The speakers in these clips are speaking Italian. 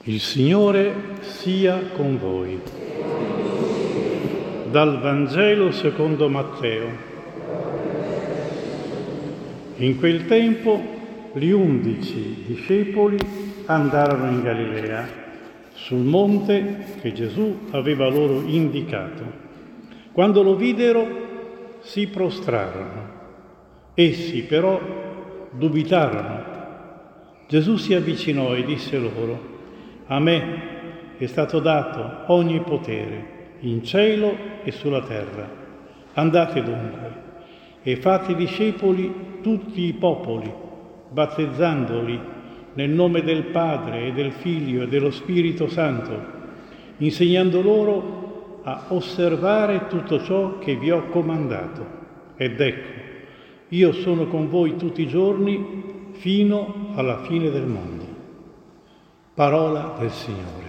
Il Signore sia con voi. Dal Vangelo secondo Matteo. In quel tempo gli 11 discepoli andarono in Galilea, sul monte che Gesù aveva loro indicato. Quando lo videro, si prostrarono. Essi però dubitarono. Gesù si avvicinò e disse loro: a me è stato dato ogni potere, in cielo e sulla terra. Andate dunque e fate discepoli tutti i popoli, battezzandoli nel nome del Padre e del Figlio e dello Spirito Santo, insegnando loro a osservare tutto ciò che vi ho comandato. Ed ecco, io sono con voi tutti i giorni fino alla fine del mondo. Parola del Signore.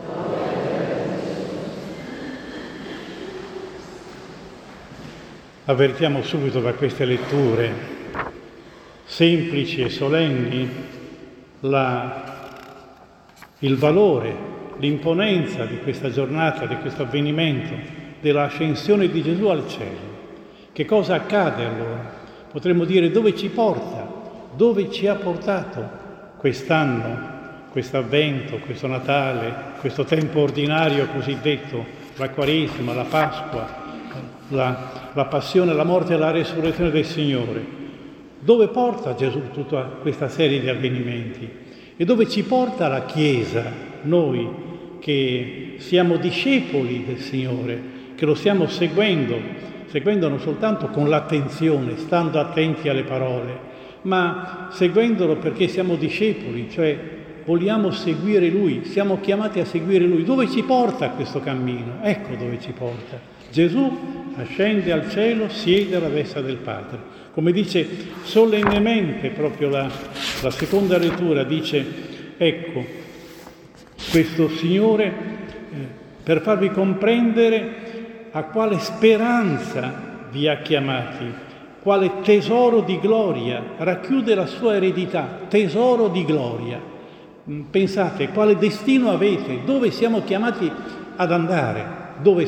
Avvertiamo subito da queste letture semplici e solenni il valore, l'imponenza di questa giornata, di questo avvenimento, dell'ascensione di Gesù al cielo. Che cosa accade allora? Potremmo dire dove ci porta, dove ci ha portato quest'anno, questo avvento, questo Natale, questo tempo ordinario cosiddetto, la Quaresima, la Pasqua, la passione, la morte e la resurrezione del Signore. Dove porta Gesù tutta questa serie di avvenimenti? E dove ci porta la Chiesa, noi che siamo discepoli del Signore, che lo stiamo seguendo non soltanto con l'attenzione, stando attenti alle parole, ma seguendolo perché siamo discepoli, cioè vogliamo seguire Lui, siamo chiamati a seguire Lui. Dove ci porta questo cammino? Ecco dove ci porta. Gesù ascende al cielo, siede alla destra del Padre. Come dice solennemente proprio la seconda lettura, dice, ecco, questo Signore, per farvi comprendere a quale speranza vi ha chiamati, quale tesoro di gloria, racchiude la sua eredità, tesoro di gloria. Pensate, quale destino avete, dove siamo chiamati ad andare, dove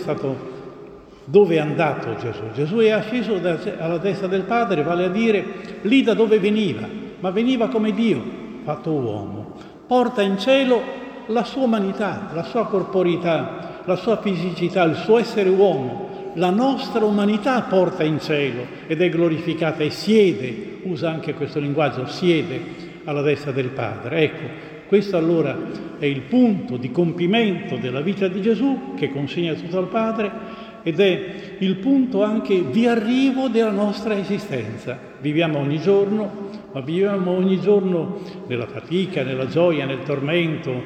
è andato Gesù? Gesù è asceso alla destra del Padre, vale a dire lì da dove veniva, ma veniva come Dio, fatto uomo. Porta in cielo la sua umanità, la sua corporeità, la sua fisicità, il suo essere uomo. La nostra umanità porta in cielo ed è glorificata e siede, usa anche questo linguaggio, siede alla destra del Padre. Ecco, questo allora è il punto di compimento della vita di Gesù che consegna tutto al Padre ed è il punto anche di arrivo della nostra esistenza. Viviamo ogni giorno, ma viviamo ogni giorno nella fatica, nella gioia, nel tormento,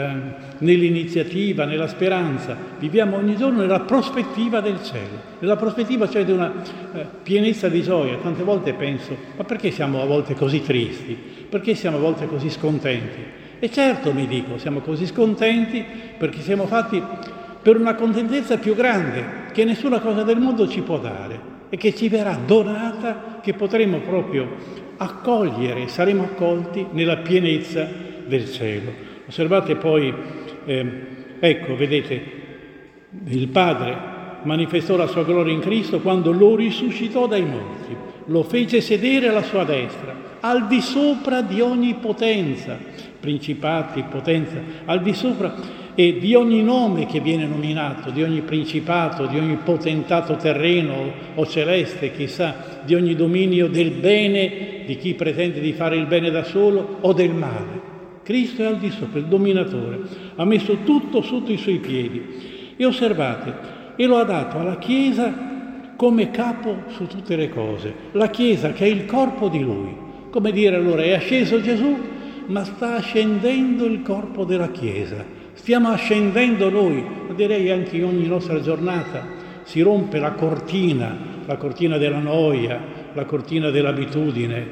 nell'iniziativa, nella speranza. Viviamo ogni giorno nella prospettiva del cielo, nella prospettiva cioè di una pienezza di gioia. Tante volte penso, ma perché siamo a volte così tristi? Perché siamo a volte così scontenti? E certo, mi dico, siamo così scontenti perché siamo fatti per una contentezza più grande che nessuna cosa del mondo ci può dare e che ci verrà donata, che potremo proprio accogliere, saremo accolti nella pienezza del cielo. Osservate poi, ecco, vedete, il Padre manifestò la sua gloria in Cristo quando lo risuscitò dai morti, lo fece sedere alla sua destra, al di sopra di ogni potenza, principati, potenza, al di sopra e di ogni nome che viene nominato, di ogni principato, di ogni potentato terreno o celeste, chissà, di ogni dominio del bene, di chi pretende di fare il bene da solo o del male. Cristo è al di sopra, il dominatore, ha messo tutto sotto i suoi piedi. E osservate, e lo ha dato alla Chiesa come capo su tutte le cose. La Chiesa che è il corpo di Lui. Come dire allora, è asceso Gesù, ma sta ascendendo il corpo della Chiesa. Stiamo ascendendo noi, direi anche in ogni nostra giornata, si rompe la cortina della noia, la cortina dell'abitudine,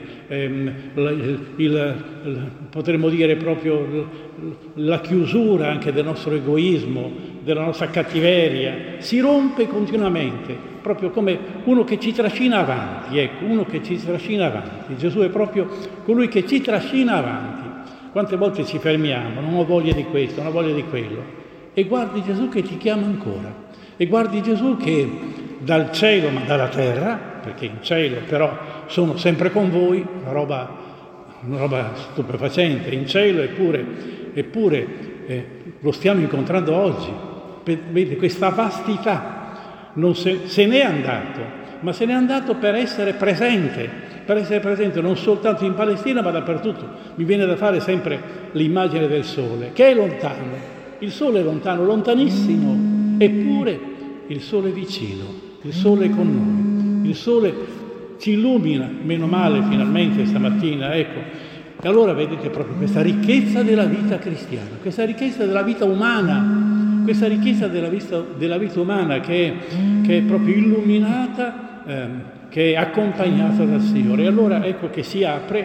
potremmo dire proprio la chiusura anche del nostro egoismo, della nostra cattiveria, si rompe continuamente, proprio come uno che ci trascina avanti, ecco, uno che ci trascina avanti. Gesù è proprio colui che ci trascina avanti. Quante volte ci fermiamo, non ho voglia di questo, non ho voglia di quello, e guardi Gesù che ti chiama ancora, e guardi Gesù che dal cielo ma dalla terra, perché in cielo però sono sempre con voi, una roba stupefacente, in cielo eppure lo stiamo incontrando oggi. Vede questa vastità, se n'è andato, ma se n'è andato per essere presente non soltanto in Palestina ma dappertutto. Mi viene da fare sempre l'immagine del sole, che è lontano, il sole è lontano, lontanissimo, eppure il sole è vicino, il sole è con noi, il sole ci illumina, meno male finalmente stamattina, ecco. E allora vedete proprio questa ricchezza della vita cristiana, questa ricchezza della vita umana, questa ricchezza della vita umana che è proprio illuminata, che è accompagnata dal Signore. E allora ecco che si apre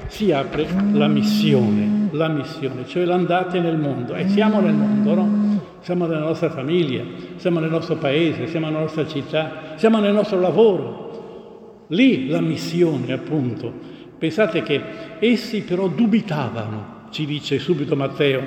la missione, cioè l'andate nel mondo. E siamo nel mondo, no? Siamo nella nostra famiglia, siamo nel nostro paese, siamo nella nostra città, siamo nel nostro lavoro. Lì la missione, appunto. Pensate che essi però dubitavano, ci dice subito Matteo,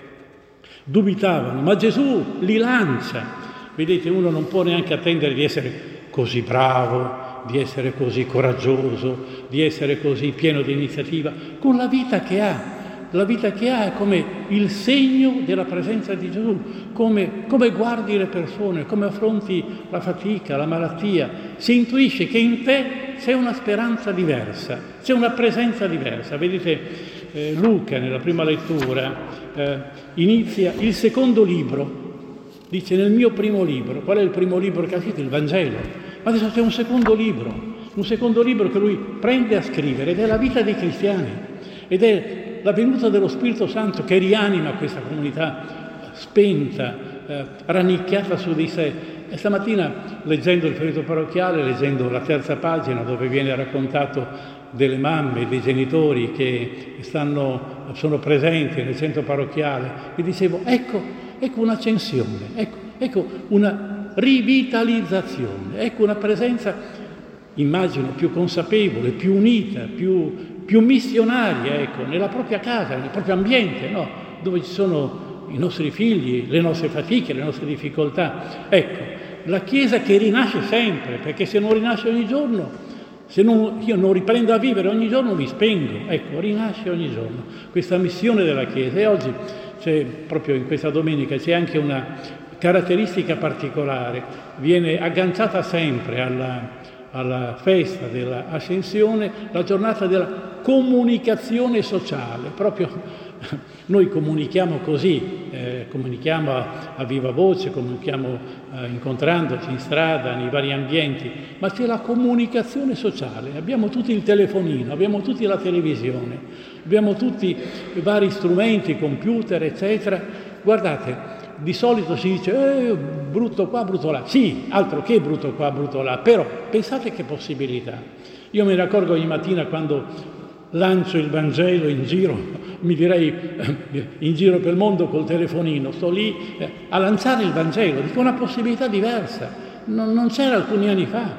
dubitavano, ma Gesù li lancia. Vedete, uno non può neanche attendere di essere così bravo, di essere così coraggioso, di essere così pieno di iniziativa, con la vita che ha. La vita che ha è come il segno della presenza di Gesù, come guardi le persone, come affronti la fatica, la malattia. Si intuisce che in te c'è una speranza diversa, c'è una presenza diversa. Vedete, Luca nella prima lettura inizia il secondo libro, dice nel mio primo libro. Qual è il primo libro che ha scritto? Il Vangelo. Ma adesso c'è un secondo libro che lui prende a scrivere, ed è la vita dei cristiani, ed è la venuta dello Spirito Santo che rianima questa comunità spenta, rannicchiata su di sé. E stamattina, leggendo il folletto parrocchiale, leggendo la terza pagina dove viene raccontato delle mamme, dei genitori che sono presenti nel centro parrocchiale, mi dicevo, ecco un'accensione, ecco una rivitalizzazione, ecco una presenza, immagino, più consapevole, più unita, più missionaria, ecco, nella propria casa, nel proprio ambiente, no? Dove ci sono i nostri figli, le nostre fatiche, le nostre difficoltà. Ecco, la Chiesa che rinasce sempre, perché se non rinasce ogni giorno, se io non riprendo a vivere ogni giorno mi spengo. Ecco, rinasce ogni giorno questa missione della Chiesa. E oggi proprio in questa domenica c'è anche una caratteristica particolare, viene agganciata sempre alla festa dell'Ascensione la giornata della comunicazione sociale. Proprio noi comunichiamo così, comunichiamo a viva voce, comunichiamo incontrandoci in strada, nei vari ambienti, ma c'è la comunicazione sociale. Abbiamo tutti il telefonino, abbiamo tutti la televisione, abbiamo tutti i vari strumenti, computer, eccetera. Guardate, di solito si dice brutto qua, brutto là. Sì, altro che brutto qua, brutto là, però pensate che possibilità. Io me ne accorgo ogni mattina quando lancio il Vangelo in giro, mi direi in giro per il mondo col telefonino, sto lì a lanciare il Vangelo, dico una possibilità diversa, non c'era alcuni anni fa,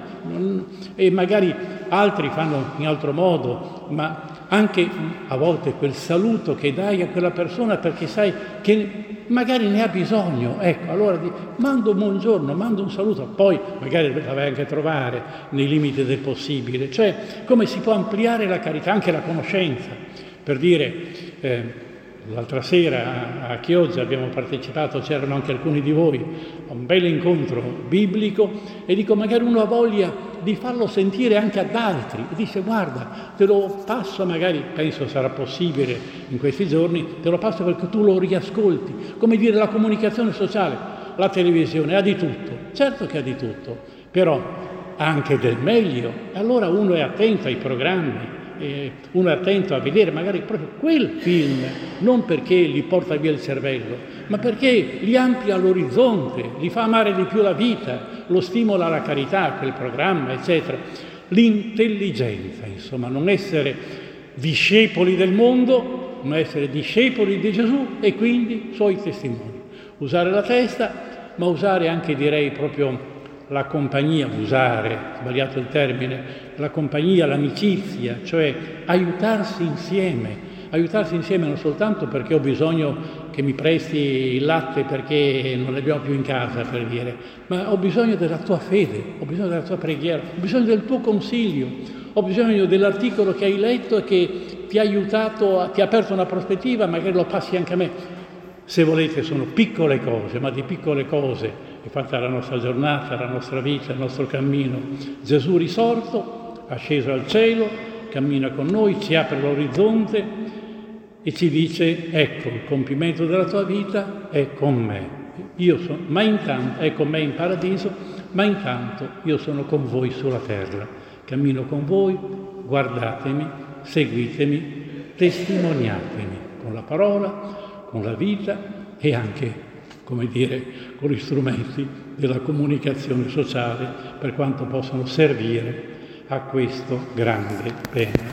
e magari altri fanno in altro modo, ma anche a volte quel saluto che dai a quella persona perché sai che magari ne ha bisogno, ecco, allora mando un buongiorno, mando un saluto, poi magari la vai anche a trovare nei limiti del possibile, cioè come si può ampliare la carità, anche la conoscenza. Per dire, l'altra sera a Chioggia abbiamo partecipato, c'erano anche alcuni di voi, a un bel incontro biblico, e dico, magari uno ha voglia di farlo sentire anche ad altri, e dice, guarda, te lo passo, magari, penso sarà possibile in questi giorni, te lo passo perché tu lo riascolti. Come dire, la comunicazione sociale, la televisione ha di tutto, certo che ha di tutto, però ha anche del meglio. Allora uno è attento ai programmi, uno è attento a vedere magari proprio quel film, non perché gli porta via il cervello, ma perché gli amplia l'orizzonte, gli fa amare di più la vita, lo stimola alla carità, quel programma, eccetera. L'intelligenza, insomma, non essere discepoli del mondo, ma essere discepoli di Gesù e quindi suoi testimoni. Usare la testa, ma usare anche, direi, proprio la compagnia, sbagliato il termine, la compagnia, l'amicizia, cioè aiutarsi insieme, aiutarsi insieme non soltanto perché ho bisogno che mi presti il latte perché non ne abbiamo più in casa, per dire, ma ho bisogno della tua fede, ho bisogno della tua preghiera, ho bisogno del tuo consiglio, ho bisogno dell'articolo che hai letto e che ti ha aiutato, ti ha aperto una prospettiva, magari lo passi anche a me. Se volete sono piccole cose, ma di piccole cose è fatta la nostra giornata, la nostra vita, il nostro cammino. Gesù risorto, asceso al cielo, cammina con noi, ci apre l'orizzonte e ci dice: ecco, il compimento della tua vita è con me. Ma intanto è con me in paradiso, ma intanto io sono con voi sulla terra. Cammino con voi, guardatemi, seguitemi, testimoniatemi con la parola, con la vita e anche, come dire, con gli strumenti della comunicazione sociale, per quanto possano servire a questo grande bene.